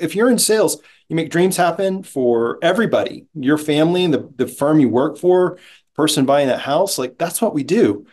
if you're in sales, you make dreams happen for everybody, your family, the firm you work for, the person buying that house. Like, that's what we do.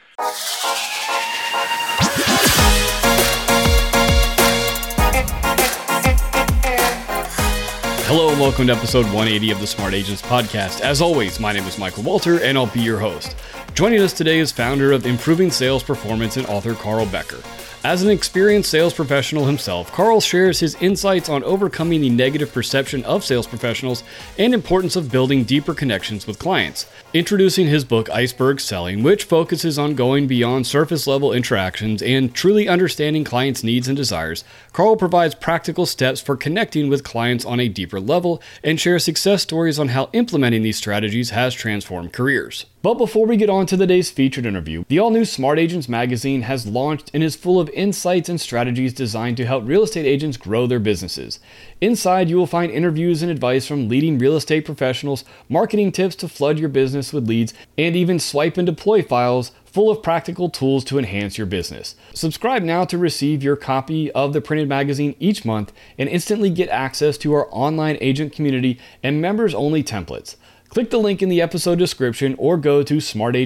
Hello and welcome to episode 180 of the Smart Agents Podcast. As always, my name is Michael Walter and I'll be your host. Joining us today is founder of Improving Sales Performance and author Carl Becker. As an experienced sales professional himself, Carl shares his insights on overcoming the negative perception of sales professionals and importance of building deeper connections with clients. Introducing his book, Iceberg Selling, which focuses on going beyond surface-level interactions and truly understanding clients' needs and desires, Carl provides practical steps for connecting with clients on a deeper level and shares success stories on how implementing these strategies has transformed careers. But before we get on to today's featured interview, the all-new Smart Agents magazine has launched and is full of insights and strategies designed to help real estate agents grow their businesses. Inside, you will find interviews and advice from leading real estate professionals, marketing tips to flood your business with leads, and even swipe and deploy files full of practical tools to enhance your business. Subscribe now to receive your copy of the printed magazine each month and instantly get access to our online agent community and members-only templates. Click the link in the episode description or go to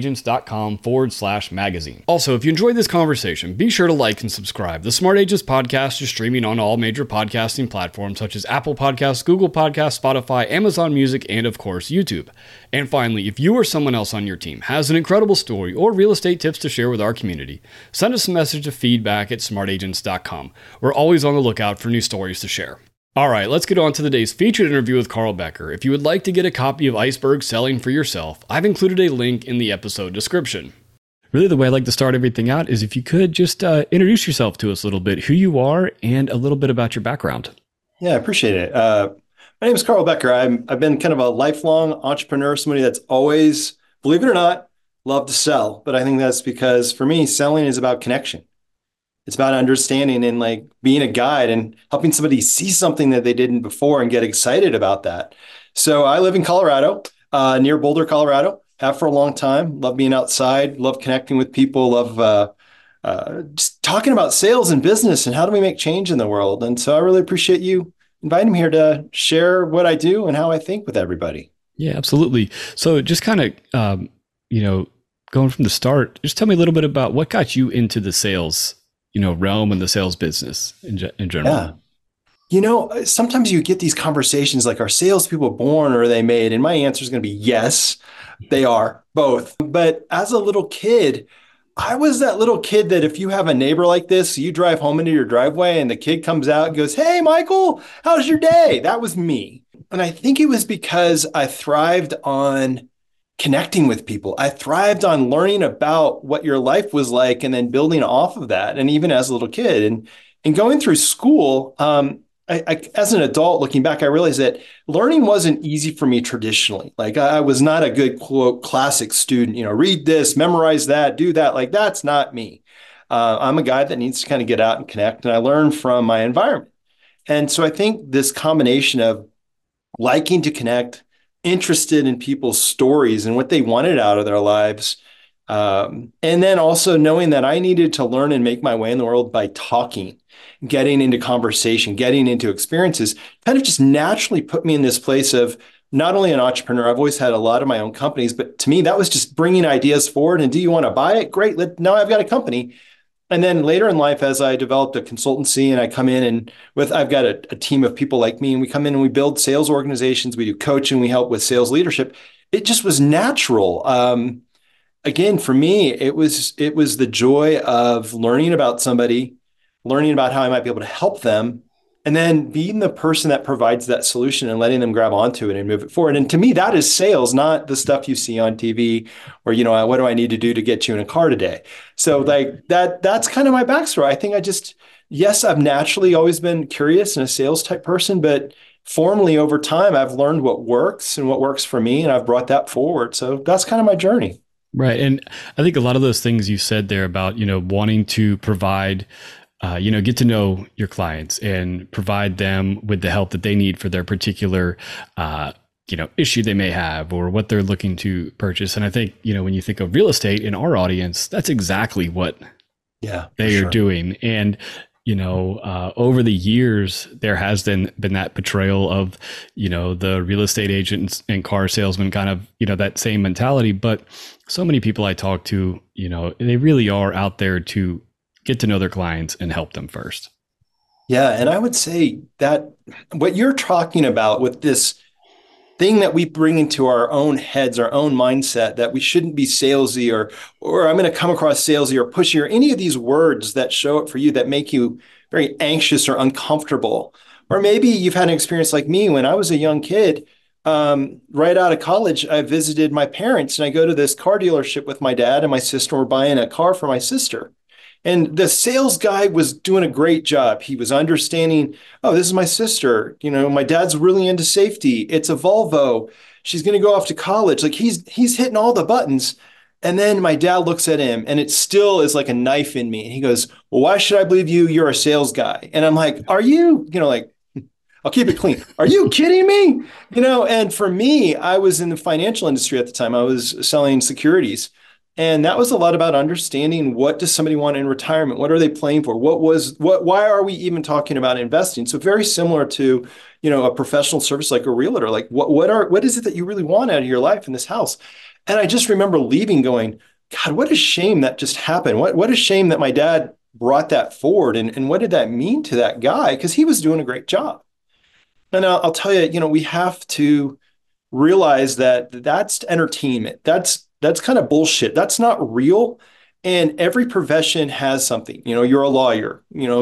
smartagents.com/magazine. Also, if you enjoyed this conversation, be sure to like and subscribe. The Smart Agents Podcast is streaming on all major podcasting platforms such as Apple Podcasts, Google Podcasts, Spotify, Amazon Music, and of course, YouTube. And finally, if you or someone else on your team has an incredible story or real estate tips to share with our community, send us a message to feedback@smartagents.com. We're always on the lookout for new stories to share. All right, let's get on to today's featured interview with Carl Becker. If you would like to get a copy of Iceberg Selling for yourself, I've included a link in the episode description. Really, the way I like to start everything out is if you could just introduce yourself to us a little bit, who you are, and a little bit about your background. Yeah, I appreciate it. My name is Carl Becker. I've been kind of a lifelong entrepreneur, somebody that's always, believe it or not, loved to sell. But I think that's because for me, selling is about connection. It's about understanding and like being a guide and helping somebody see something that they didn't before and get excited about that. So I live in Colorado, near Boulder, Colorado. Have for a long time. Love being outside. Love connecting with people. Love just talking about sales and business and how do we make change in the world. And so I really appreciate you inviting me here to share what I do and how I think with everybody. Yeah, absolutely. So just kind of, going from the start, just tell me a little bit about what got you into the sales realm and the sales business in general. Yeah. Sometimes you get these conversations like, are salespeople born or are they made? And my answer is going to be yes, they are both. But as a little kid, I was that little kid that if you have a neighbor like this, you drive home into your driveway and the kid comes out and goes, "Hey, Michael, how's your day?" That was me. And I think it was because I thrived on connecting with people. I thrived on learning about what your life was like and then building off of that. And even as a little kid and going through school, I, as an adult looking back, I realized that learning wasn't easy for me traditionally. Like I was not a good quote classic student, read this, memorize that, do that. Like that's not me. I'm a guy that needs to kind of get out and connect. And I learn from my environment. And so I think this combination of liking to connect, interested in people's stories and what they wanted out of their lives. And then also knowing that I needed to learn and make my way in the world by talking, getting into conversation, getting into experiences, kind of just naturally put me in this place of not only an entrepreneur, I've always had a lot of my own companies, but to me, that was just bringing ideas forward. And do you want to buy it? Great. Now I've got a company. And then later in life, as I developed a consultancy and I come in and I've got a team of people like me and we come in and we build sales organizations, we do coaching, we help with sales leadership. It just was natural. Again, for me, it was the joy of learning about somebody, learning about how I might be able to help them, and then being the person that provides that solution and letting them grab onto it and move it forward. And to me, that is sales, not the stuff you see on TV or, what do I need to do to get you in a car today? So like that's kind of my backstory. I think yes, I've naturally always been curious and a sales type person, but formally over time, I've learned what works and what works for me. And I've brought that forward. So that's kind of my journey. Right. And I think a lot of those things you said there about, wanting to provide get to know your clients and provide them with the help that they need for their particular, issue they may have or what they're looking to purchase. And I think, when you think of real estate in our audience, that's exactly what they are doing. And over the years, there has been that portrayal of, the real estate agents and car salesmen kind of, that same mentality. But so many people I talk to, they really are out there to get to know their clients and help them first. Yeah. And I would say that what you're talking about with this thing that we bring into our own heads, our own mindset, that we shouldn't be salesy, or I'm going to come across salesy or pushy, or any of these words that show up for you that make you very anxious or uncomfortable. Or maybe you've had an experience like me when I was a young kid, right out of college. I visited my parents and I go to this car dealership with my dad and my sister. We're buying a car for my sister. And the sales guy was doing a great job. He was understanding, oh, this is my sister. My dad's really into safety. It's a Volvo. She's going to go off to college. Like he's hitting all the buttons. And then my dad looks at him and it still is like a knife in me. And he goes, well, why should I believe you? You're a sales guy. And I'm like, are you, like, I'll keep it clean. Are you kidding me? And for me, I was in the financial industry at the time. I was selling securities. And that was a lot about understanding, what does somebody want in retirement? What are they playing for? Why are we even talking about investing? So very similar to, a professional service like a realtor. Like what is it that you really want out of your life in this house? And I just remember leaving going, God, what a shame that just happened. What a shame that my dad brought that forward. And what did that mean to that guy? Because he was doing a great job. And I'll tell you, we have to realize that that's entertainment. That's kind of bullshit. That's not real. And every profession has something. You're a lawyer.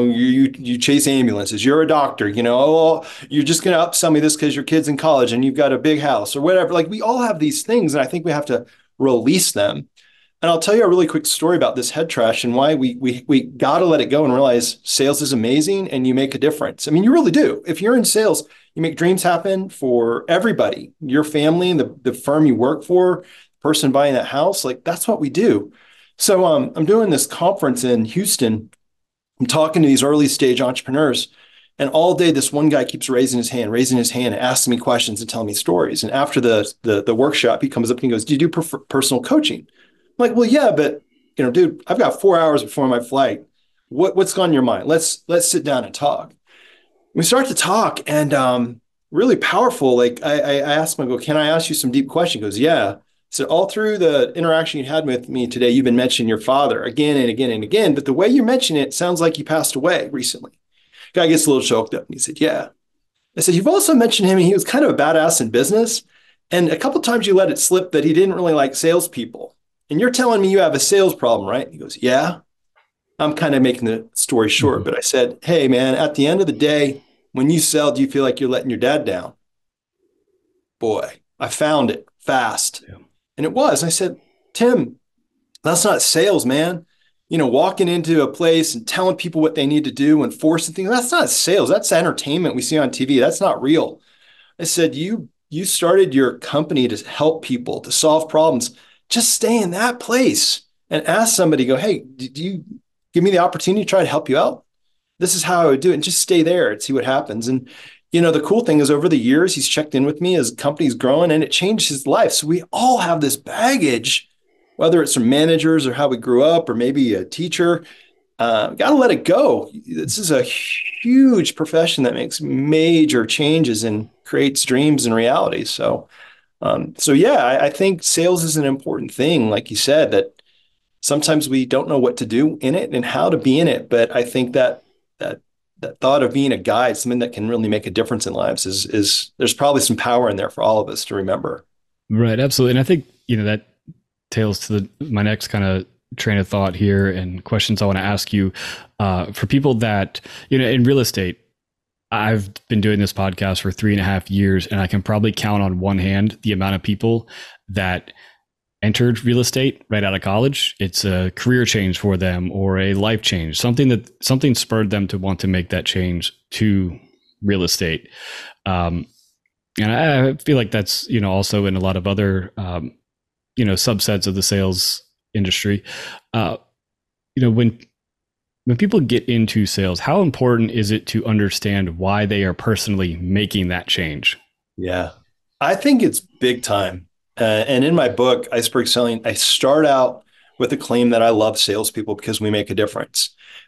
You chase ambulances. You're a doctor. Oh, you're just going to upsell me this because your kid's in college and you've got a big house or whatever. Like we all have these things, and I think we have to release them. And I'll tell you a really quick story about this head trash and why we got to let it go and realize sales is amazing and you make a difference. I mean, you really do. If you're in sales, you make dreams happen for everybody, your family and the firm you work for, person buying that house. Like that's what we do. So I'm doing this conference in Houston. I'm talking to these early stage entrepreneurs, and all day this one guy keeps raising his hand, and asking me questions and telling me stories. And after the workshop, he comes up and he goes, "Do you do personal coaching?" I'm like, "Well, yeah, but dude, I've got 4 hours before my flight. What's on your mind? Let's sit down and talk." We start to talk, and really powerful. Like I asked him, I go, "Can I ask you some deep questions?" He goes, "Yeah." So all through the interaction you had with me today, you've been mentioning your father again and again and again, but the way you mention it sounds like he passed away recently. Guy gets a little choked up and he said, "Yeah." I said, "You've also mentioned him and he was kind of a badass in business. And a couple of times you let it slip that he didn't really like salespeople. And you're telling me you have a sales problem, right?" He goes, "Yeah." I'm kind of making the story short, but I said, "Hey man, at the end of the day, when you sell, do you feel like you're letting your dad down?" Boy, I found it fast. Yeah. And it was. I said, "Tim, that's not sales, man. Walking into a place and telling people what they need to do and forcing things, that's not sales. That's entertainment we see on TV. That's not real." I said, you started your company to help people, to solve problems. Just stay in that place and ask somebody, go, "Hey, do you give me the opportunity to try to help you out? This is how I would do it." And just stay there and see what happens. And the cool thing is over the years, he's checked in with me as company's growing and it changed his life. So we all have this baggage, whether it's from managers or how we grew up or maybe a teacher. Got to let it go. This is a huge profession that makes major changes and creates dreams and realities. So yeah, I think sales is an important thing. Like you said, that sometimes we don't know what to do in it and how to be in it. But I think that thought of being a guide, something that can really make a difference in lives is there's probably some power in there for all of us to remember. Right. Absolutely. And I think, that tails to my next kind of train of thought here and questions I want to ask you, for people that, in real estate. I've been doing this podcast for 3.5 years, and I can probably count on one hand the amount of people that entered real estate right out of college. It's a career change for them or a life change, something spurred them to want to make that change to real estate. And I feel like that's, also in a lot of other, subsets of the sales industry. When people get into sales, how important is it to understand why they are personally making that change? Yeah, I think it's big time. And in my book, Iceberg Selling, I start out with a claim that I love salespeople because we make a difference.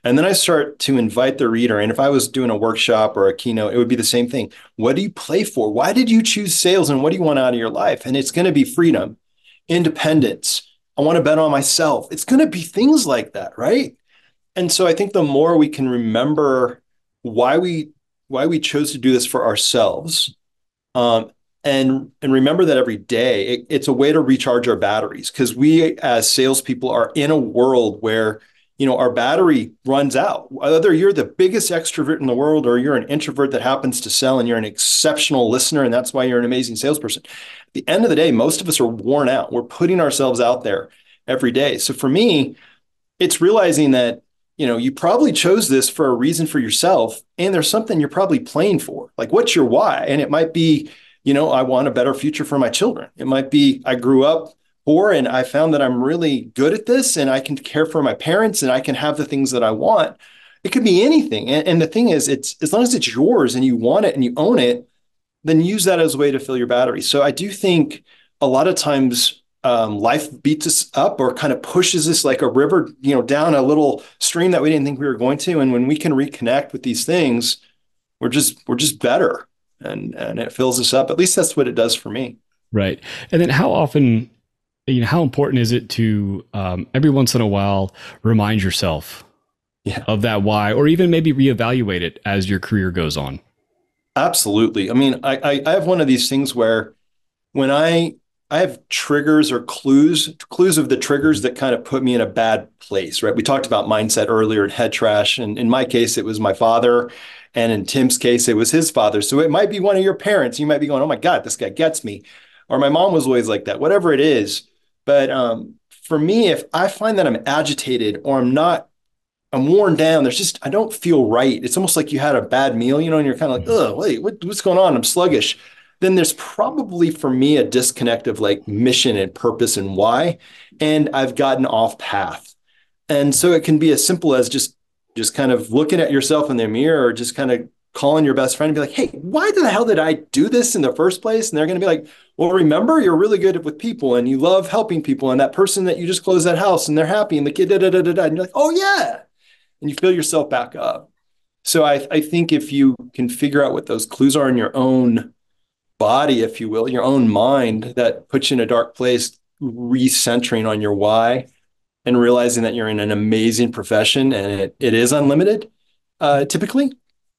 And then I start to invite the reader. And if I was doing a workshop or a keynote, it would be the same thing. What do you play for? Why did you choose sales? And what do you want out of your life? And it's going to be freedom, independence. I want to bet on myself. It's going to be things like that, right? And so I think the more we can remember why we chose to do this for ourselves, um, and remember that every day, it's a way to recharge our batteries because we as salespeople are in a world where our battery runs out. Whether you're the biggest extrovert in the world or you're an introvert that happens to sell and you're an exceptional listener and that's why you're an amazing salesperson. At the end of the day, most of us are worn out. We're putting ourselves out there every day. So for me, it's realizing that you probably chose this for a reason for yourself, and there's something you're probably playing for. Like, what's your why? And it might be, I want a better future for my children. It might be I grew up poor and I found that I'm really good at this and I can care for my parents and I can have the things that I want. It could be anything. And the thing is, it's as long as it's yours and you want it and you own it, then use that as a way to fill your battery. So I do think a lot of times life beats us up or kind of pushes us like a river, down a little stream that we didn't think we were going to. And when we can reconnect with these things, we're just better, and it fills us up. At least that's what it does for me. Right. And then how often, how important is it to every once in a while remind yourself of that why, or even maybe reevaluate it as your career goes on? Absolutely. I mean, I have one of these things where when I have triggers or clues of the triggers that kind of put me in a bad place, right? We talked about mindset earlier and head trash. And in my case, it was my father. And in Tim's case, it was his father. So it might be one of your parents. You might be going, oh my God, this guy gets me. Or my mom was always like that, whatever it is. But for me, if I find that I'm agitated or I'm worn down, I don't feel right. It's almost like you had a bad meal, and you're kind of like, oh, wait, what's going on? I'm sluggish. Then there's probably for me a disconnect of like mission and purpose and why, and I've gotten off path. And so it can be as simple as just kind of looking at yourself in the mirror or just kind of calling your best friend and be like, hey, why the hell did I do this in the first place? And they're going to be like, well, remember, you're really good with people and you love helping people. And that person that you just closed that house and they're happy and the kid, da, da, da, da, da. And you're like, oh yeah. And you fill yourself back up. So I think if you can figure out what those clues are in your own body, if you will, your own mind that puts you in a dark place, recentering on your why and realizing that you're in an amazing profession and it is unlimited, typically,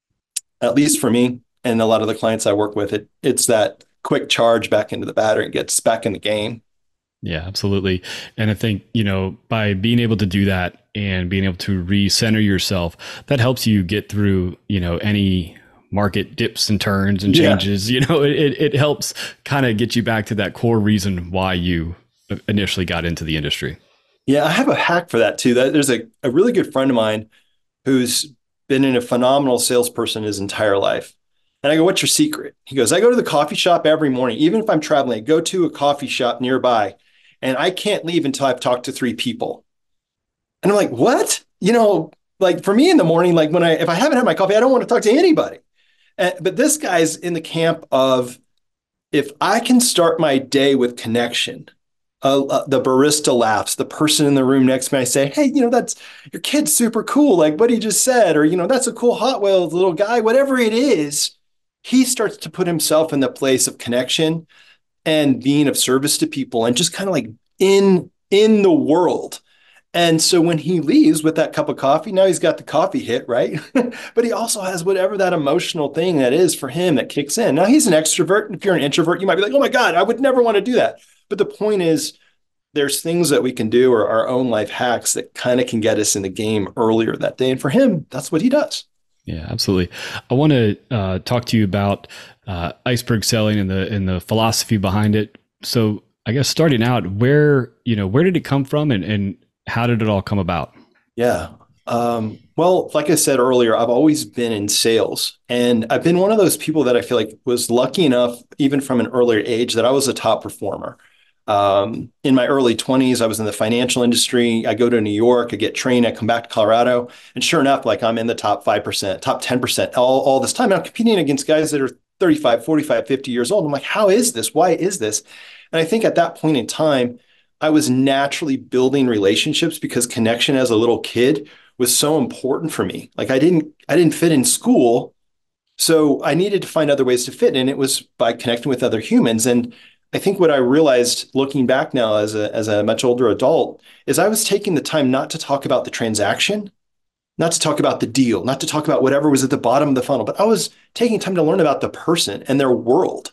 at least for me and a lot of the clients I work with, it's that quick charge back into the battery and gets back in the game. Yeah, absolutely. And I think, by being able to do that and being able to recenter yourself, that helps you get through, any market dips and turns and changes. It helps kind of get you back to that core reason why you initially got into the industry. Yeah, I have a hack for that too. There's a really good friend of mine who's been a phenomenal salesperson his entire life. And I go, what's your secret? He goes, I go to the coffee shop every morning. Even if I'm traveling, I go to a coffee shop nearby and I can't leave until I've talked to 3 people. And I'm like, what? Like for me in the morning, like if I haven't had my coffee, I don't want to talk to anybody. But this guy's in the camp of, if I can start my day with connection, the barista laughs, the person in the room next to me, I say, hey, that's your kid's super cool. Like what he just said, or, that's a cool Hot Wheels little guy, whatever it is, he starts to put himself in the place of connection and being of service to people and just kind of like in the world. And so when he leaves with that cup of coffee, now he's got the coffee hit, right? But he also has whatever that emotional thing that is for him that kicks in. Now he's an extrovert. And if you're an introvert, you might be like, oh my God, I would never want to do that. But the point is, there's things that we can do, or our own life hacks that kind of can get us in the game earlier that day. And for him, that's what he does. Yeah, absolutely. I want to talk to you about iceberg selling and the philosophy behind it. So I guess starting out, where did it come from and how did it all come about? Yeah. Well, like I said earlier, I've always been in sales, and I've been one of those people that I feel like was lucky enough, even from an earlier age, that I was a top performer. In my early 20s, I was in the financial industry. I go to New York, I get trained, I come back to Colorado, and sure enough, like I'm in the top 5%, top 10% all this time. And I'm competing against guys that are 35, 45, 50 years old. I'm like, how is this? Why is this? And I think at that point in time, I was naturally building relationships because connection as a little kid was so important for me. Like I didn't fit in school, so I needed to find other ways to fit, and it was by connecting with other humans. And I think what I realized looking back now as a much older adult is I was taking the time not to talk about the transaction, not to talk about the deal, not to talk about whatever was at the bottom of the funnel, but I was taking time to learn about the person and their world.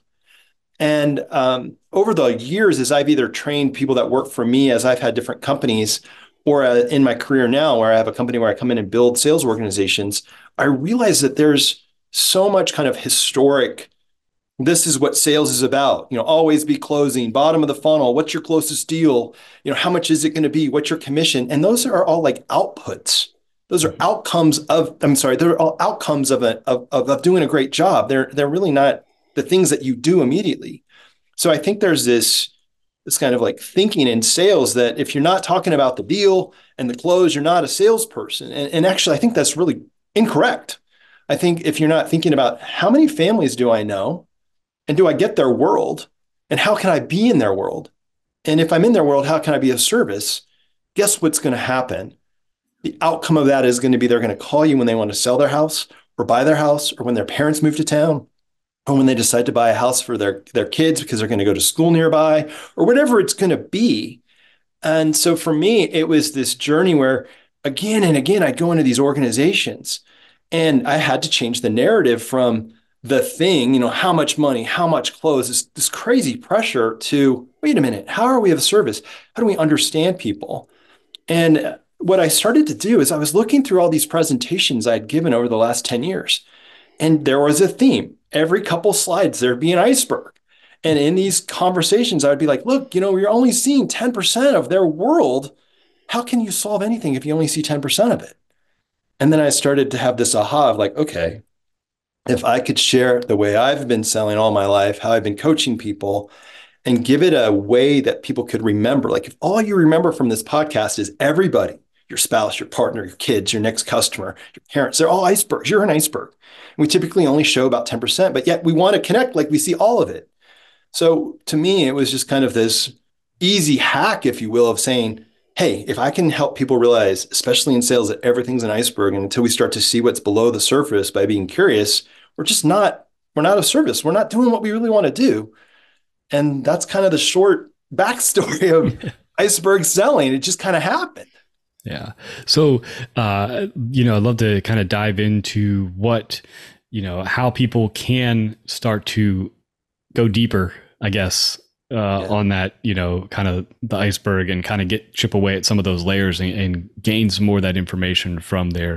And over the years, as I've either trained people that work for me, as I've had different companies, or in my career now, where I have a company where I come in and build sales organizations, I realize that there's so much kind of historic. This is what sales is about. Always be closing, bottom of the funnel. What's your closest deal? How much is it going to be? What's your commission? And those are all like outputs. Those are outcomes of. I'm sorry, they're all outcomes of doing a great job. They're really not the things that you do immediately. So I think there's this kind of like thinking in sales that if you're not talking about the deal and the close, you're not a salesperson. And actually, I think that's really incorrect. I think if you're not thinking about how many families do I know and do I get their world and how can I be in their world? And if I'm in their world, how can I be of service? Guess what's going to happen? The outcome of that is going to be they're going to call you when they want to sell their house or buy their house or when their parents move to town or when they decide to buy a house for their kids because they're going to go to school nearby or whatever it's going to be. And so for me, it was this journey where again and again, I'd go into these organizations and I had to change the narrative from the thing, how much money, how much close, this crazy pressure to, wait a minute, how are we of service? How do we understand people? And what I started to do is I was looking through all these presentations I'd given over the last 10 years, and there was a theme. Every couple slides, there'd be an iceberg. And in these conversations, I would be like, look, you're only seeing 10% of their world. How can you solve anything if you only see 10% of it? And then I started to have this aha of like, okay, if I could share the way I've been selling all my life, how I've been coaching people, and give it a way that people could remember. Like if all you remember from this podcast is everybody, your spouse, your partner, your kids, your next customer, your parents, they're all icebergs. You're an iceberg. We typically only show about 10%, but yet we want to connect like we see all of it. So to me, it was just kind of this easy hack, if you will, of saying, hey, if I can help people realize, especially in sales, that everything's an iceberg, and until we start to see what's below the surface by being curious, we're not of service. We're not doing what we really want to do. And that's kind of the short backstory of iceberg selling. It just kind of happened. Yeah. So, I'd love to kind of dive into what, how people can start to go deeper, I guess, on that, kind of the iceberg and kind of chip away at some of those layers and gain some more of that information from their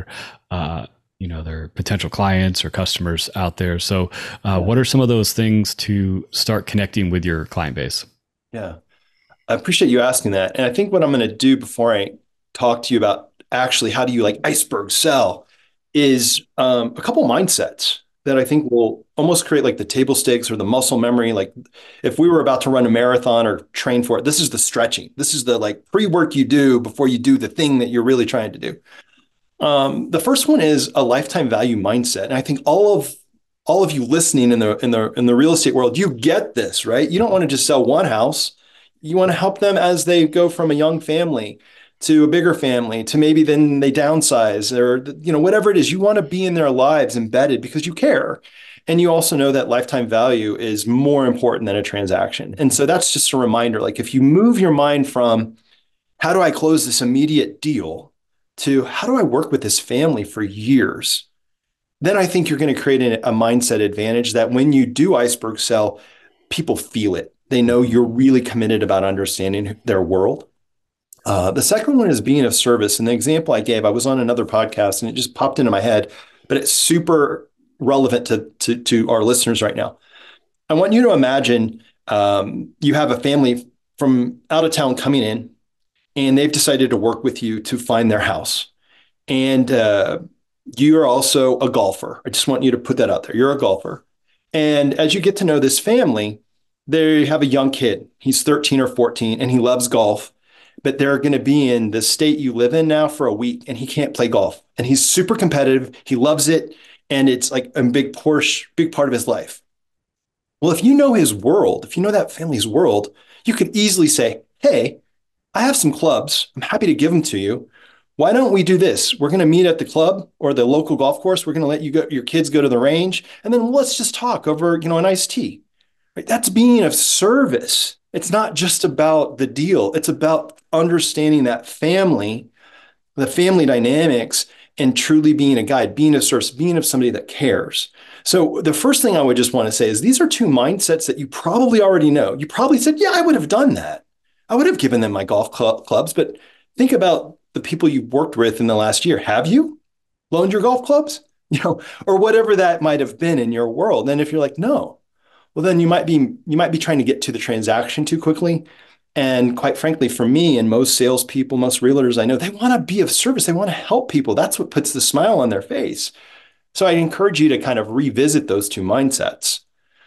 potential clients or customers out there. So what are some of those things to start connecting with your client base? Yeah, I appreciate you asking that. And I think what I'm going to do before I talk to you about actually how do you like iceberg sell is a couple mindsets that I think will almost create like the table stakes or the muscle memory. Like if we were about to run a marathon or train for it, this is the stretching. This is the like pre-work you do before you do the thing that you're really trying to do. The first one is a lifetime value mindset. And I think all of you listening in the real estate world, you get this, right? You don't want to just sell one house. You want to help them as they go from a young family to a bigger family to maybe then they downsize or whatever it is. You want to be in their lives embedded because you care. And you also know that lifetime value is more important than a transaction. And so that's just a reminder. Like if you move your mind from how do I close this immediate deal to how do I work with this family for years, then I think you're going to create a mindset advantage that when you do iceberg sell, people feel it. They know you're really committed about understanding their world. The second one is being of service. And the example I gave, I was on another podcast and it just popped into my head, but it's super relevant to our listeners right now. I want you to imagine you have a family from out of town coming in, and they've decided to work with you to find their house. And you are also a golfer. I just want you to put that out there. You're a golfer. And as you get to know this family, they have a young kid. He's 13 or 14, and he loves golf. But they're going to be in the state you live in now for a week, and he can't play golf. And he's super competitive. He loves it. And it's like a big part of his life. Well, if you know his world, if you know that family's world, you could easily say, hey, I have some clubs. I'm happy to give them to you. Why don't we do this? We're going to meet at the club or the local golf course. We're going to let your kids go to the range, and then let's just talk over, an iced tea. Right? That's being of service. It's not just about the deal. It's about understanding that family, the family dynamics, and truly being a guide, being of service, being of somebody that cares. So the first thing I would just want to say is these are two mindsets that you probably already know. You probably said, yeah, I would have done that. I would have given them my golf clubs, but think about the people you worked with in the last year. Have you loaned your golf clubs? Or whatever that might have been in your world. And if you're like, no, well, then you might be trying to get to the transaction too quickly. And quite frankly, for me and most salespeople, most realtors I know, they want to be of service. They want to help people. That's what puts the smile on their face. So I encourage you to kind of revisit those two mindsets.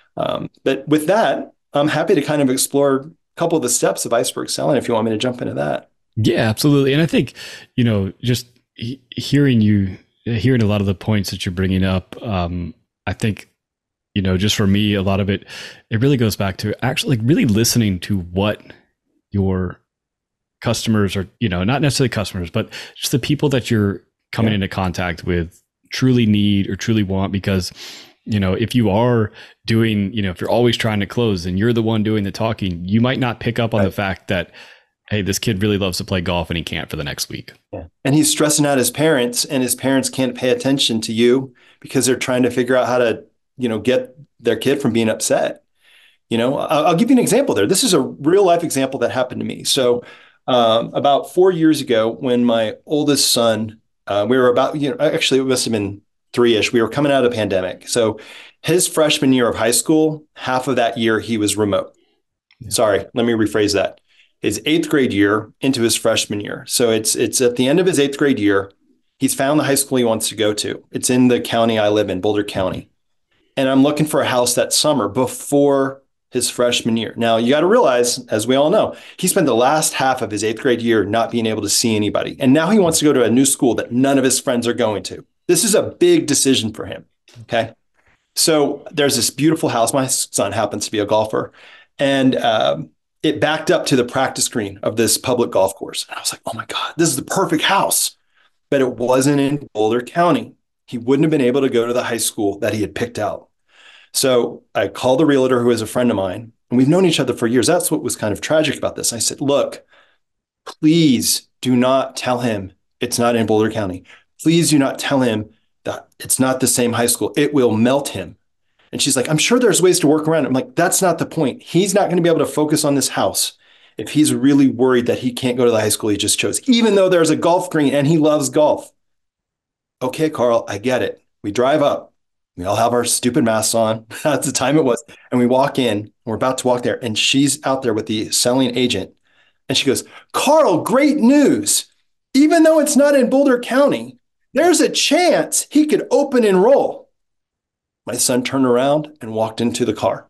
But with that, I'm happy to kind of explore a couple of the steps of iceberg selling if you want me to jump into that. Yeah, absolutely. And I think, just hearing a lot of the points that you're bringing up, I think, just for me, a lot of it really goes back to actually like really listening to what your customers are, not necessarily customers, but just the people that you're coming into contact with truly need or truly want. Because, if you are doing, if you're always trying to close and you're the one doing the talking, you might not pick up on the fact that, hey, this kid really loves to play golf and he can't for the next week. Yeah. And he's stressing out his parents, and his parents can't pay attention to you because they're trying to figure out how to, get their kid from being upset. I'll give you an example there. This is a real life example that happened to me. So about 4 years ago, when my oldest son, we were about, actually it must have been three-ish. We were coming out of the pandemic. So his freshman year of high school, half of that year he was remote. Yeah. Sorry, let me rephrase that. His eighth grade year into his freshman year. So it's at the end of his eighth grade year. He's found the high school he wants to go to. It's in the county I live in, Boulder County. And I'm looking for a house that summer before his freshman year. Now, you got to realize, as we all know, he spent the last half of his eighth grade year not being able to see anybody. And now he wants to go to a new school that none of his friends are going to. This is a big decision for him. Okay. So there's this beautiful house. My son happens to be a golfer. And it backed up to the practice green of this public golf course. And I was like, oh my God, this is the perfect house. But it wasn't in Boulder County. He wouldn't have been able to go to the high school that he had picked out. So I called the realtor who is a friend of mine, and we've known each other for years. That's what was kind of tragic about this. I said, look, please do not tell him it's not in Boulder County. Please do not tell him that it's not the same high school. It will melt him. And she's like, I'm sure there's ways to work around it. I'm like, that's not the point. He's not going to be able to focus on this house if he's really worried that he can't go to the high school he just chose, even though there's a golf green and he loves golf. Okay, Carl, I get it. We drive up. We all have our stupid masks on. That's the time it was. And we walk in. We're about to walk there. And she's out there with the selling agent. And she goes, Carl, great news. Even though it's not in Boulder County, there's a chance he could open enroll. My son turned around and walked into the car.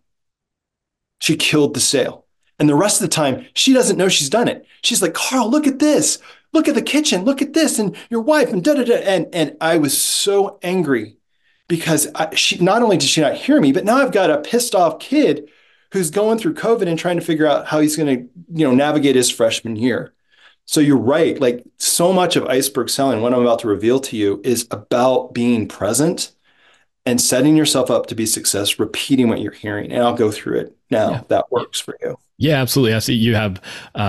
She killed the sale. And the rest of the time, she doesn't know she's done it. She's like, Carl, look at this. Look at the kitchen. Look at this. And your wife and da-da-da. And I was so angry because she not only did she not hear me, but now I've got a pissed off kid who's going through COVID and trying to figure out how he's going to, navigate his freshman year. So you're right. Like so much of iceberg selling, what I'm about to reveal to you, is about being present and setting yourself up to be success, repeating what you're hearing. And I'll go through it now if that works for you. Yeah, absolutely. I see you have,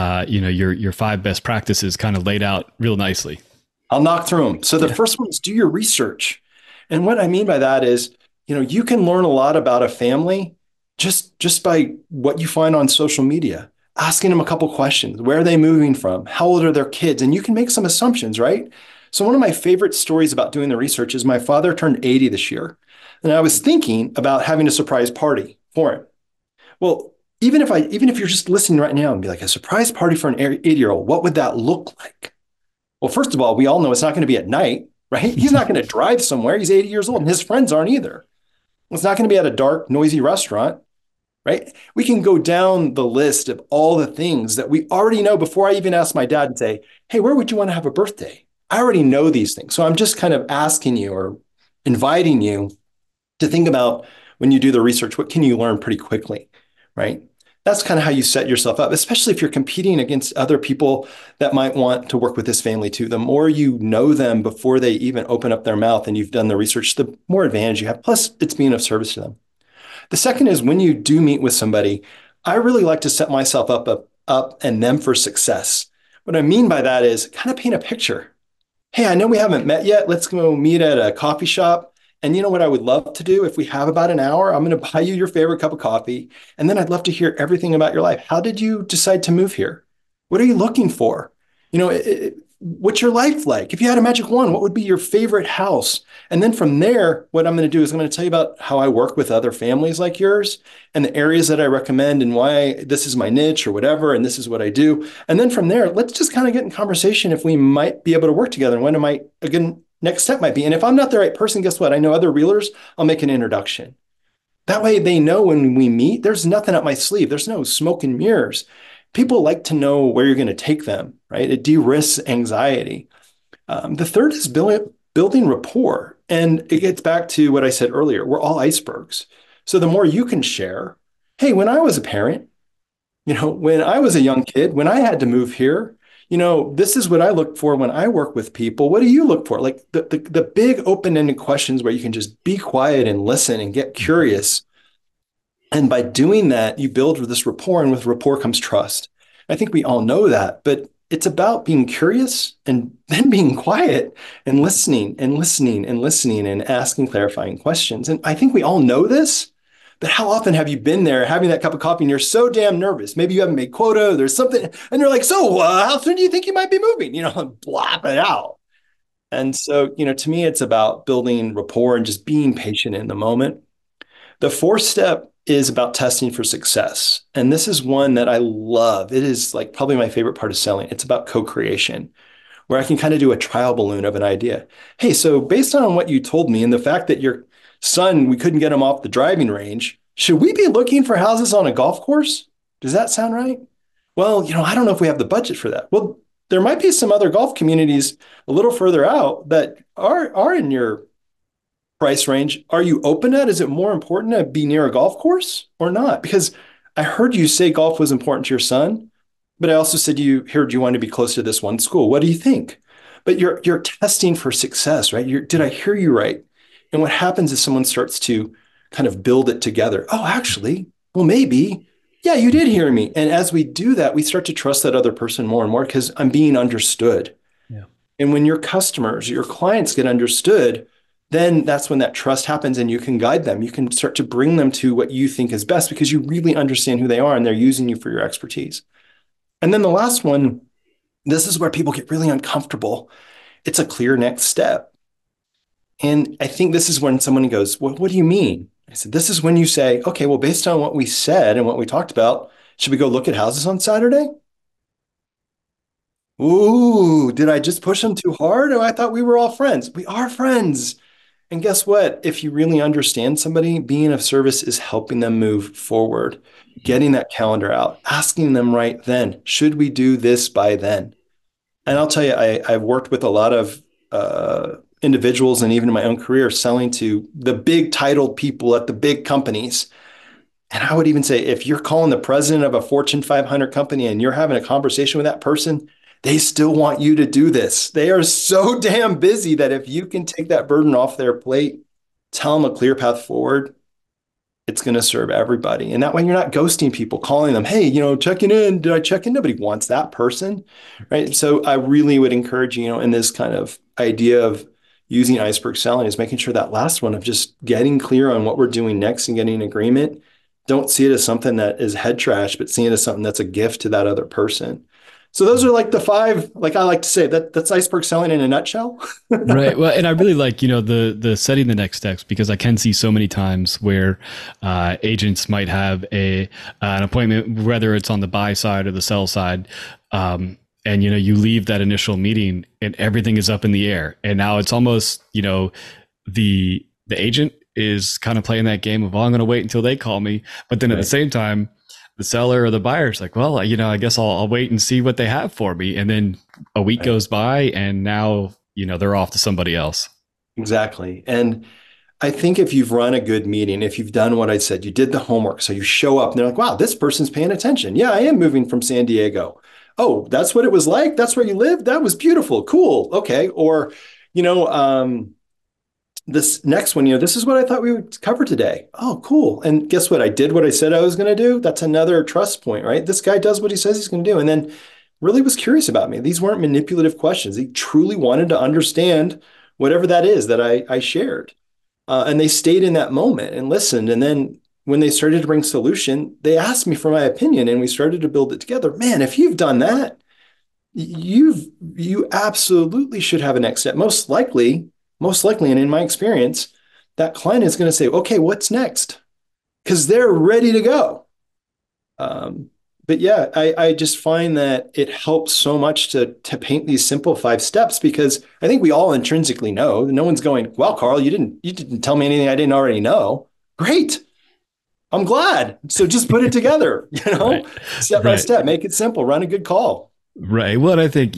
your 5 best practices kind of laid out real nicely. I'll knock through them. So the first one is do your research. And what I mean by that is, you can learn a lot about a family just by what you find on social media, asking them a couple questions. Where are they moving from? How old are their kids? And you can make some assumptions, right? So one of my favorite stories about doing the research is my father turned 80 this year. And I was thinking about having a surprise party for him. Well, even if you're just listening right now and be like, a surprise party for an 80-year-old, what would that look like? Well, first of all, we all know it's not going to be at night, right? He's not going to drive somewhere. He's 80 years old and his friends aren't either. It's not going to be at a dark, noisy restaurant, right? We can go down the list of all the things that we already know before I even ask my dad and say, hey, where would you want to have a birthday? I already know these things. So I'm just kind of asking you or inviting you to think about when you do the research, what can you learn pretty quickly, right? That's kind of how you set yourself up, especially if you're competing against other people that might want to work with this family too. The more you know them before they even open up their mouth and you've done the research, the more advantage you have. Plus, it's being of service to them. The second is when you do meet with somebody, I really like to set myself up and them for success. What I mean by that is kind of paint a picture. Hey, I know we haven't met yet. Let's go meet at a coffee shop. And you know what I would love to do if we have about an hour? I'm going to buy you your favorite cup of coffee. And then I'd love to hear everything about your life. How did you decide to move here? What are you looking for? What's your life like? If you had a magic wand, what would be your favorite house? And then from there, what I'm going to do is I'm going to tell you about how I work with other families like yours and the areas that I recommend and why this is my niche or whatever, and this is what I do. And then from there, let's just kind of get in conversation if we might be able to work together and when it might, again, next step might be. And if I'm not the right person, guess what? I know other realtors, I'll make an introduction. That way they know when we meet, there's nothing up my sleeve. There's no smoke and mirrors. People like to know where you're going to take them, right? It de-risks anxiety. The third is building rapport. And it gets back to what I said earlier. We're all icebergs. So the more you can share, hey, when I was a parent, when I was a young kid, when I had to move here, this is what I look for when I work with people. What do you look for? Like the big open-ended questions where you can just be quiet and listen and get curious. And by doing that, you build this rapport, and with rapport comes trust. I think we all know that, but it's about being curious and then being quiet and listening and listening and listening and asking clarifying questions. And I think we all know this, but how often have you been there having that cup of coffee and you're so damn nervous? Maybe you haven't made quota, there's something, and you're like, so how soon do you think you might be moving? Blap it out. And so, to me, it's about building rapport and just being patient in the moment. The fourth step is about testing for success. And this is one that I love. It is like probably my favorite part of selling. It's about co-creation, where I can kind of do a trial balloon of an idea. Hey, so based on what you told me and the fact that your son, we couldn't get him off the driving range, should we be looking for houses on a golf course? Does that sound right? Well, I don't know if we have the budget for that. Well, there might be some other golf communities a little further out that are in your price range. Are you open at? Is it more important to be near a golf course or not? Because I heard you say golf was important to your son, but I also said you heard you want to be close to this one school. What do you think? But you're testing for success, right? Did I hear you right? And what happens is someone starts to kind of build it together. Oh, actually, well, maybe. Yeah, you did hear me. And as we do that, we start to trust that other person more and more because I'm being understood. Yeah. And when your customers, your clients get understood, then that's when that trust happens and you can guide them. You can start to bring them to what you think is best because you really understand who they are and they're using you for your expertise. And then the last one, this is where people get really uncomfortable. It's a clear next step. And I think this is when someone goes, well, what do you mean? I said, this is when you say, okay, well, based on what we said and what we talked about, should we go look at houses on Saturday? Ooh, did I just push them too hard? Oh, I thought we were all friends. We are friends. And guess what? If you really understand somebody, being of service is helping them move forward, getting that calendar out, asking them right then, should we do this by then? And I'll tell you, I've worked with a lot of individuals and even in my own career selling to the big titled people at the big companies. And I would even say, if you're calling the president of a Fortune 500 company and you're having a conversation with that person, they still want you to do this. They are so damn busy that if you can take that burden off their plate, tell them a clear path forward, it's going to serve everybody. And that way you're not ghosting people, calling them, hey, checking in. Did I check in? Nobody wants that person, right? So I really would encourage, in this kind of idea of using iceberg selling is making sure that last one of just getting clear on what we're doing next and getting agreement. Don't see it as something that is head trash, but see it as something that's a gift to that other person. So those are like the five, like I like to say, that's iceberg selling in a nutshell. Right. Well, and I really like, the setting the next steps, because I can see so many times where agents might have an appointment, whether it's on the buy side or the sell side. And, you leave that initial meeting and everything is up in the air. And now it's almost, the agent is kind of playing that game of, I'm going to wait until they call me. But then at the same time, the seller or the buyer's like, well, I guess I'll wait and see what they have for me. And then a week goes by and now, they're off to somebody else. Exactly. And I think if you've run a good meeting, if you've done what I said, you did the homework. So you show up and they're like, wow, this person's paying attention. Yeah, I am moving from San Diego. Oh, that's what it was like. That's where you lived. That was beautiful. Cool. Okay. Or, you know, this next one, this is what I thought we would cover today. Oh, cool. And guess what? I did what I said I was going to do. That's another trust point, right? This guy does what he says he's going to do. And then really was curious about me. These weren't manipulative questions. He truly wanted to understand whatever that is that I shared. And they stayed in that moment and listened. And then when they started to bring solution, they asked me for my opinion and we started to build it together. Man, if you've done that, you absolutely should have a next step. Most likely, and in my experience, that client is going to say, okay, what's next? Because they're ready to go. But yeah, I just find that it helps so much to paint these simple 5 steps because I think we all intrinsically know. No one's going, well, Carl, you didn't tell me anything I didn't already know. Great. I'm glad. So just put it together, Right. step by Right. step, make it simple, run a good call. Right. Well, I think,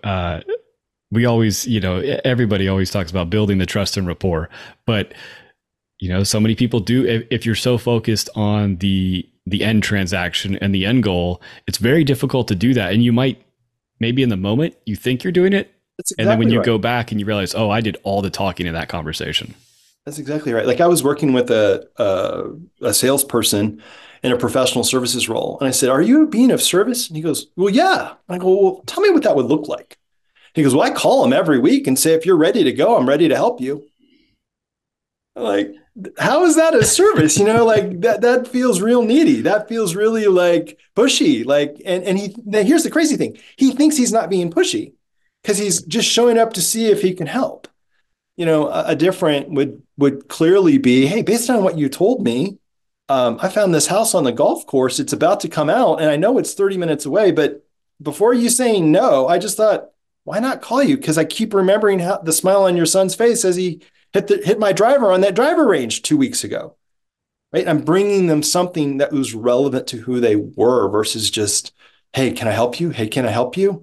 we always, everybody always talks about building the trust and rapport, but so many people do. If you're so focused on the end transaction and the end goal, it's very difficult to do that. And you might, maybe in the moment, you think you're doing it. That's And then when exactly you right. go back and you realize, oh, I did all the talking in that conversation. That's exactly right. Like I was working with a salesperson in a professional services role. And I said, are you being of service? And he goes, well, yeah. I go, well, tell me what that would look like. He goes, well, I call him every week and say, if you're ready to go, I'm ready to help you. I'm like, how is that a service? Like that feels real needy. That feels really like pushy. Like, and now here's the crazy thing. He thinks he's not being pushy because he's just showing up to see if he can help. A different would clearly be, hey, based on what you told me, I found this house on the golf course. It's about to come out, and I know it's 30 minutes away. But before you saying no, I just thought, why not call you? Because I keep remembering how the smile on your son's face as he hit my driver on that driver range 2 weeks ago. Right? I'm bringing them something that was relevant to who they were versus just, hey, can I help you? Hey, can I help you?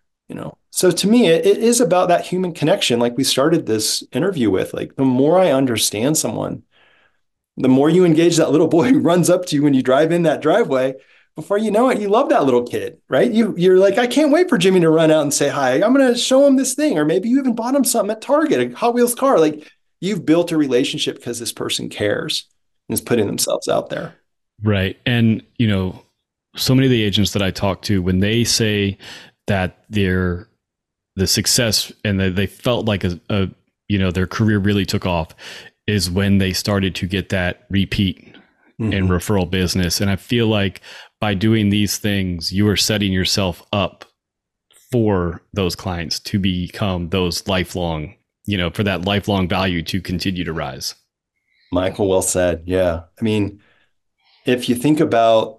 So to me it is about that human connection like we started this interview with. Like the more I understand someone, the more you engage that little boy who runs up to you when you drive in that driveway. Before you know it, you love that little kid, right? You're like, I can't wait for Jimmy to run out and say hi. I'm going to show him this thing. Or maybe you even bought him something at Target, a Hot Wheels car. Like you've built a relationship because this person cares and is putting themselves out there. Right. And, so many of the agents that I talk to, when they say that the success and they felt like their career really took off is when they started to get that repeat and referral business. And I feel like by doing these things, you are setting yourself up for those clients to become those lifelong, for that lifelong value to continue to rise. Michael, well said. Yeah. I mean, if you think about,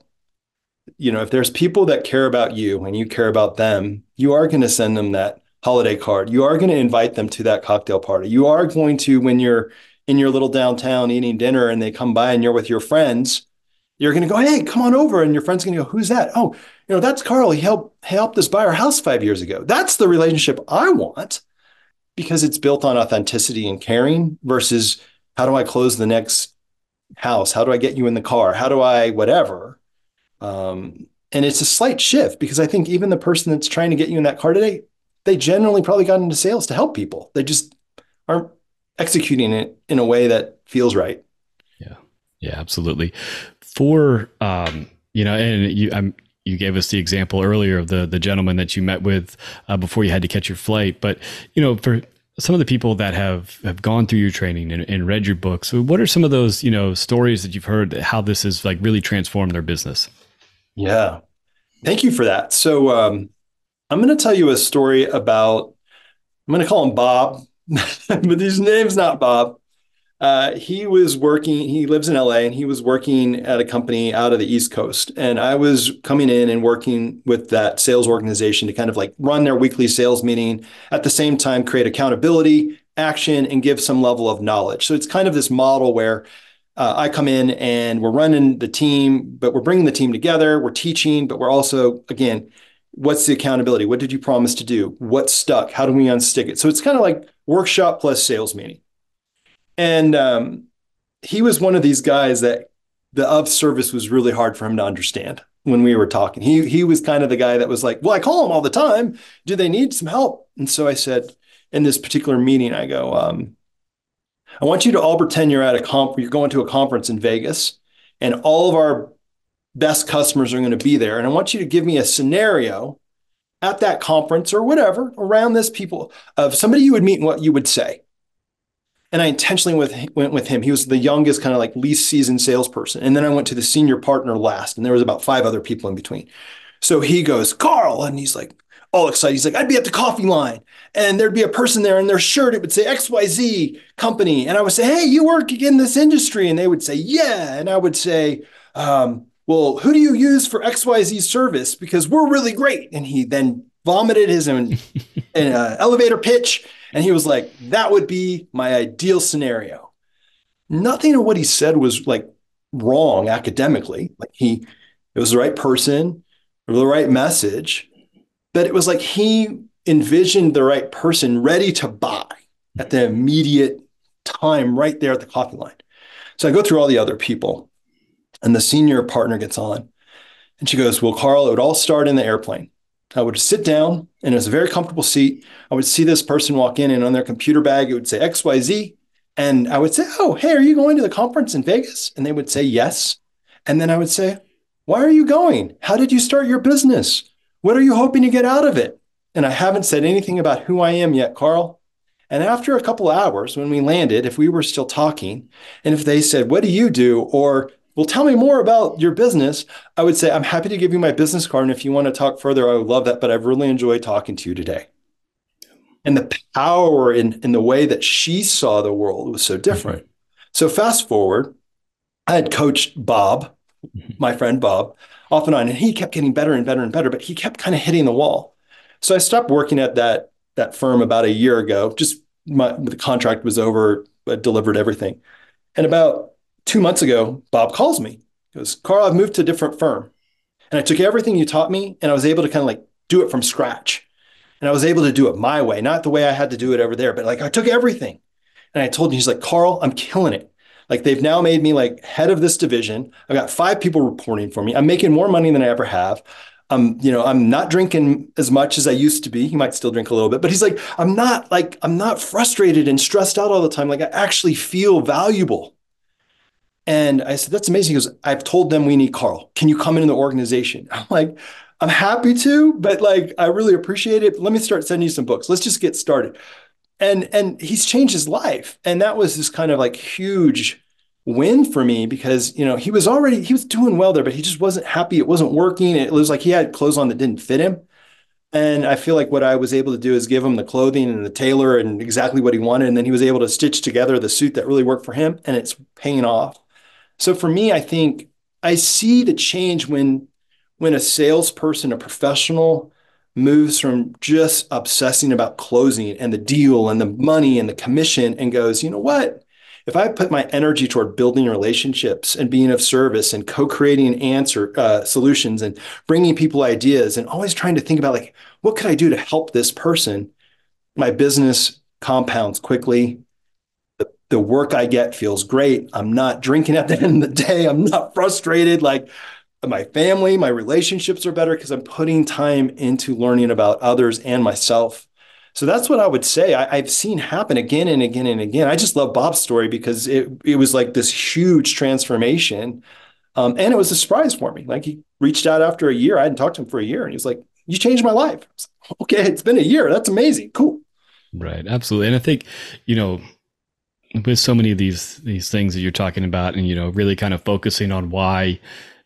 if there's people that care about you and you care about them, you are going to send them that holiday card. You are going to invite them to that cocktail party. You are going to, when you're in your little downtown eating dinner and they come by and you're with your friends, you're going to go, hey, come on over. And your friend's going to go, who's that? Oh, that's Carl. He helped us buy our house 5 years ago. That's the relationship I want because it's built on authenticity and caring versus how do I close the next house? How do I get you in the car? How do I whatever? And it's a slight shift because I think even the person that's trying to get you in that car today, they generally probably got into sales to help people. They just aren't executing it in a way that feels right. Yeah. Yeah, absolutely. For, and you gave us the example earlier of the gentleman that you met with before you had to catch your flight. But, for some of the people that have gone through your training and read your books, so what are some of those, stories that you've heard, how this has like really transformed their business? Yeah. Thank you for that. So I'm going to tell you a story about, I'm going to call him Bob, but his name's not Bob. He lives in LA and he was working at a company out of the East Coast. And I was coming in and working with that sales organization to kind of like run their weekly sales meeting, at the same time, create accountability, action, and give some level of knowledge. So it's kind of this model where I come in and we're running the team, but we're bringing the team together. We're teaching, but we're also, again, what's the accountability? What did you promise to do? What stuck? How do we unstick it? So it's kind of like workshop plus sales meeting. And he was one of these guys that the of service was really hard for him to understand when we were talking. He was kind of the guy that was like, well, I call him all the time. Do they need some help? And so I said, in this particular meeting, I go, I want you to all pretend you're going to a conference in Vegas, and all of our best customers are going to be there. And I want you to give me a scenario at that conference or whatever around this people of somebody you would meet and what you would say. And I intentionally went with him. He was the youngest, kind of like least seasoned salesperson. And then I went to the senior partner last, and there was about 5 other people in between. So he goes, Carl, and he's like, all excited. He's like, I'd be at the coffee line, and there'd be a person there in their shirt. It would say XYZ company. And I would say, hey, you work in this industry? And they would say, yeah. And I would say, well, who do you use for XYZ service? Because we're really great. And he then vomited his own elevator pitch. And he was like, that would be my ideal scenario. Nothing of what he said was like wrong academically. It was the right person or the right message, but it was like he envisioned the right person ready to buy at the immediate time right there at the coffee line. So I go through all the other people, and the senior partner gets on, and she goes, well, Carl, it would all start in the airplane. I would sit down, and it was a very comfortable seat. I would see this person walk in, and on their computer bag, it would say XYZ. And I would say, oh, hey, are you going to the conference in Vegas? And they would say, yes. And then I would say, why are you going? How did you start your business? What are you hoping to get out of it? And I haven't said anything about who I am yet, Carl. And after a couple of hours, when we landed, if we were still talking, and if they said, what do you do? Or, well, tell me more about your business, I would say, I'm happy to give you my business card. And if you want to talk further, I would love that. But I've really enjoyed talking to you today. And the power in the way that she saw the world was so different. So fast forward, I had coached Bob, my friend Bob, off and on, and he kept getting better and better and better, but he kept kind of hitting the wall. So I stopped working at that firm about a year ago. The contract was over, I delivered everything. And about 2 months ago, Bob calls me. He goes, Carl, I've moved to a different firm. And I took everything you taught me, and I was able to kind of like do it from scratch. And I was able to do it my way, not the way I had to do it over there, but like I took everything. And I told him, he's like, Carl, I'm killing it. Like they've now made me like head of this division. I've got 5 people reporting for me. I'm making more money than I ever have. I'm not drinking as much as I used to be. He might still drink a little bit, but he's like, I'm not frustrated and stressed out all the time. Like I actually feel valuable. And I said, that's amazing. He goes, I've told them we need Carl. Can you come into the organization? I'm like, I'm happy to, but like, I really appreciate it. Let me start sending you some books. Let's just get started. And he's changed his life. And that was this kind of like huge win for me because, he was doing well there, but he just wasn't happy. It wasn't working. It was like he had clothes on that didn't fit him. And I feel like what I was able to do is give him the clothing and the tailor and exactly what he wanted. And then he was able to stitch together the suit that really worked for him. And it's paying off. So for me, I think I see the change when a salesperson, a professional, moves from just obsessing about closing and the deal and the money and the commission and goes, you know what? If I put my energy toward building relationships and being of service and co-creating solutions and bringing people ideas and always trying to think about like, what could I do to help this person? My business compounds quickly. The work I get feels great. I'm not drinking at the end of the day. I'm not frustrated. Like my family, my relationships are better because I'm putting time into learning about others and myself. So that's what I would say I've seen happen again and again and again. I just love Bob's story because it was like this huge transformation. And it was a surprise for me. Like he reached out after a year. I hadn't talked to him for a year. And he was like, you changed my life. I was like, okay, it's been a year. That's amazing. Cool. Right. Absolutely. And I think, with so many of these things that you're talking about and, really kind of focusing on why,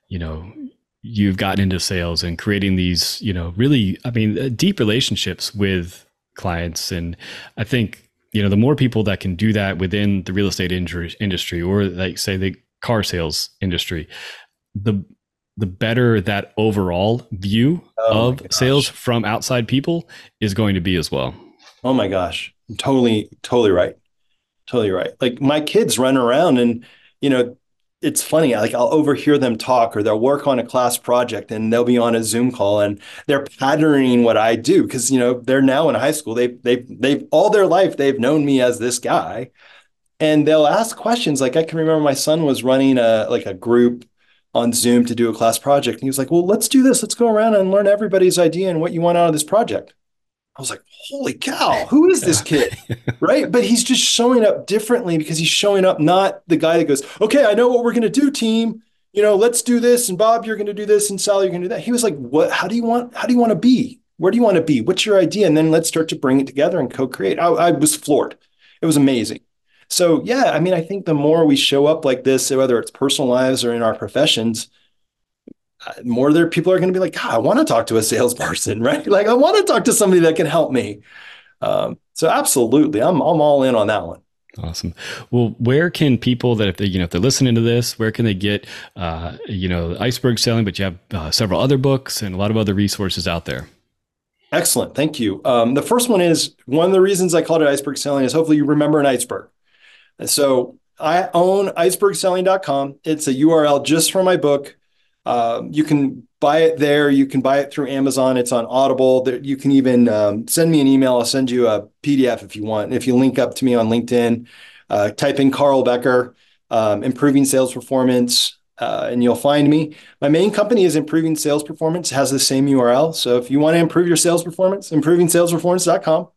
you've gotten into sales and creating these, really, deep relationships with clients. And I think, the more people that can do that within the real estate industry or like say the car sales industry, the better that overall view of sales from outside people is going to be as well. Oh my gosh. Totally right. Totally right. Like my kids run around and, it's funny. Like I'll overhear them talk or they'll work on a class project and they'll be on a Zoom call and they're patterning what I do because, they're now in high school. They've all their life, they've known me as this guy. and they'll ask questions. Like I can remember my son was running a group on Zoom to do a class project. And he was like, well, let's do this. Let's go around and learn everybody's idea and what you want out of this project. I was like, holy cow, who is this kid? Right. But he's just showing up differently because he's showing up not the guy that goes, okay, I know what we're going to do, team. Let's do this. And Bob, you're going to do this. And Sally, you're going to do that. He was like, what? How do you want to be? Where do you want to be? What's your idea? And then let's start to bring it together and co-create. I was floored. It was amazing. So, yeah, I mean, I think the more we show up like this, whether it's personal lives or in our professions, more there people are going to be like, God, I want to talk to a salesperson, right? Like I want to talk to somebody that can help me. So absolutely, I'm all in on that one. Awesome. Well, where can people that if they're listening to this, where can they get Iceberg Selling? But you have several other books and a lot of other resources out there. Excellent, thank you. The first one is one of the reasons I called it Iceberg Selling is hopefully you remember an iceberg. So I own icebergselling.com. It's a URL just for my book. You can buy it there. You can buy it through Amazon. It's on Audible. You can even send me an email. I'll send you a PDF if you want. If you link up to me on LinkedIn, type in Carl Becker, Improving Sales Performance, and you'll find me. My main company is Improving Sales Performance, has the same URL. So if you want to improve your sales performance, improvingsalesperformance.com.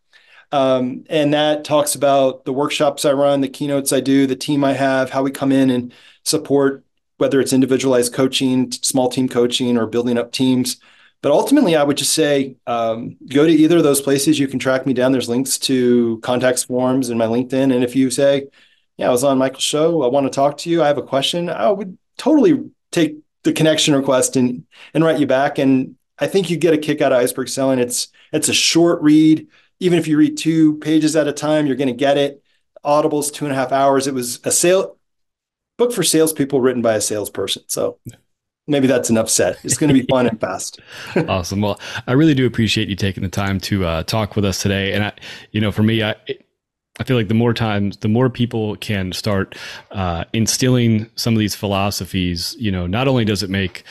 And that talks about the workshops I run, the keynotes I do, the team I have, how we come in and support, whether it's individualized coaching, small team coaching, or building up teams. But ultimately, I would just say, go to either of those places. You can track me down. There's links to contacts forms in my LinkedIn. And if you say, yeah, I was on Michael's show, I want to talk to you, I have a question, I would totally take the connection request and write you back. And I think you get a kick out of Iceberg Selling. It's a short read. Even if you read 2 pages at a time, you're going to get it. Audible's 2.5 hours. It was a book for salespeople written by a salesperson. So maybe that's enough said. It's going to be fun and fast. Awesome. Well, I really do appreciate you taking the time to talk with us today. And for me, I feel like the more people can start instilling some of these philosophies, not only does it make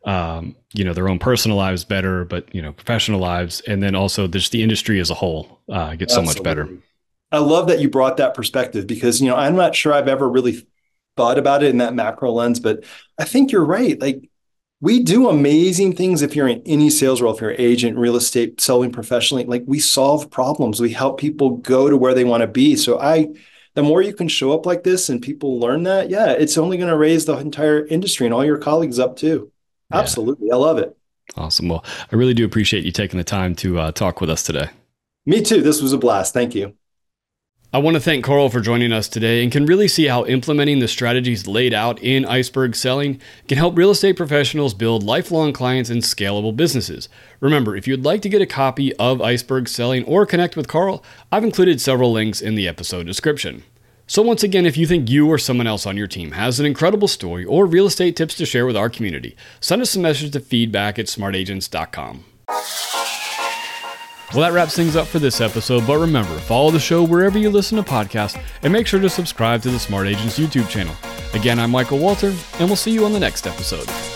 their own personal lives better, but professional lives, and then also just the industry as a whole gets so much better. I love that you brought that perspective because I'm not sure I've ever really thought about it in that macro lens, but I think you're right. Like we do amazing things if you're in any sales role, if you're an agent, real estate, selling professionally, like we solve problems. We help people go to where they want to be. So the more you can show up like this and people learn that, yeah, it's only going to raise the entire industry and all your colleagues up too. Yeah. Absolutely. I love it. Awesome. Well, I really do appreciate you taking the time to talk with us today. Me too. This was a blast. Thank you. I want to thank Carl for joining us today and can really see how implementing the strategies laid out in Iceberg Selling can help real estate professionals build lifelong clients and scalable businesses. Remember, if you'd like to get a copy of Iceberg Selling or connect with Carl, I've included several links in the episode description. So once again, if you think you or someone else on your team has an incredible story or real estate tips to share with our community, send us a message to feedback@smartagents.com. Well, that wraps things up for this episode, but remember, follow the show wherever you listen to podcasts and make sure to subscribe to the Smart Agents YouTube channel. Again, I'm Michael Walter, and we'll see you on the next episode.